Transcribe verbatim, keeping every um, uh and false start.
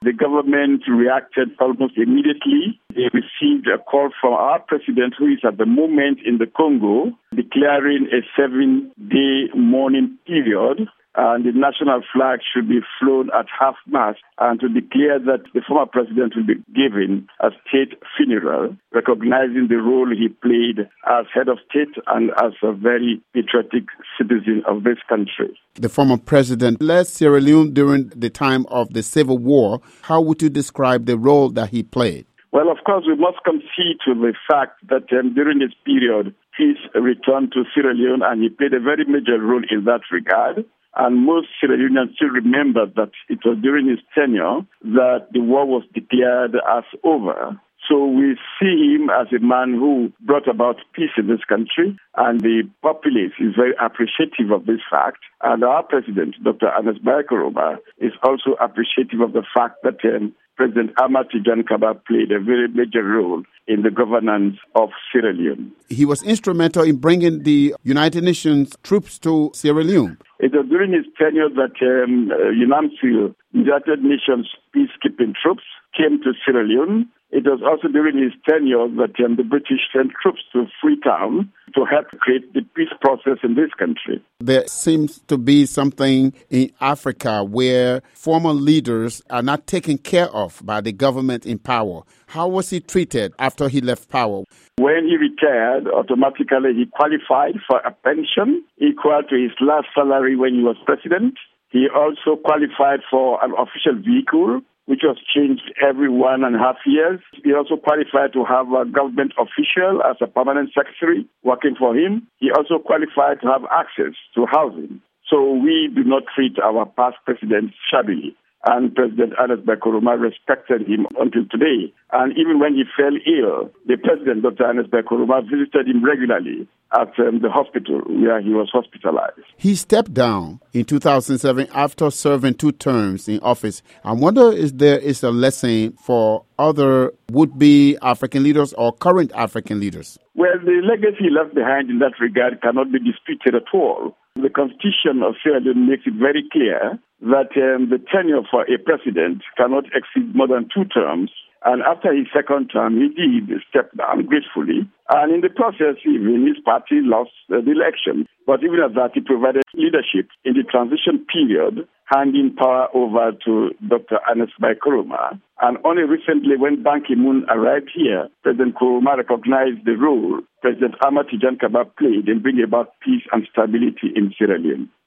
The government reacted almost immediately. They received a call from our president, who is at the moment in the Congo, declaring a seven-day mourning period. And the national flag should be flown at half-mast, and to declare that the former president will be given a state funeral, recognizing the role he played as head of state and as a very patriotic citizen of this country. The former president led Sierra Leone during the time of the Civil War. How would you describe the role that he played? Well, of course, we must concede to the fact that um, during this period, peace returned to Sierra Leone, and he played a very major role in that regard. And most Sierra Leoneans still remember that it was during his tenure that the war was declared as over. So we see him as a man who brought about peace in this country, and the populace is very appreciative of this fact. And our president, Doctor Ernest Bai Koroma, is also appreciative of the fact that um, President Amati John Kaba played a very major role in the governance of Sierra Leone. He was instrumental in bringing the United Nations troops to Sierra Leone. It was during his tenure that um, uh, UNAMSIL, United Nations peacekeeping troops, came to Sierra Leone. It was also during his tenure that um, the British sent troops to Freetown to help create the peace process in this country. There seems to be something in Africa where former leaders are not taken care of by the government in power. How was he treated after he left power? When he retired, automatically he qualified for a pension equal to his last salary when he was president. He also qualified for an official vehicle, which was changed every one and a half years. He also qualified to have a government official as a permanent secretary working for him. He also qualified to have access to housing. So we do not treat our past presidents shabbily. And President Ernest Bai Koroma respected him until today. And even when he fell ill, the president, Doctor Ernest Bai Koroma, visited him regularly at um, the hospital where he was hospitalized. He stepped down in two thousand seven after serving two terms in office. I wonder if there is a lesson for other would-be African leaders or current African leaders. Well, the legacy left behind in that regard cannot be disputed at all. The Constitution of Sierra Leone makes it very clear that um, the tenure for a president cannot exceed more than two terms. And after his second term, he did step down gracefully. And in the process, even his party lost uh, the election. But even at that, he provided leadership in the transition period, handing power over to Doctor Ernest Bai Koroma. And only recently, when Ban Ki-moon arrived here, President Koroma recognized the role President Amati John Kaba played in bringing about peace and stability in Sierra Leone.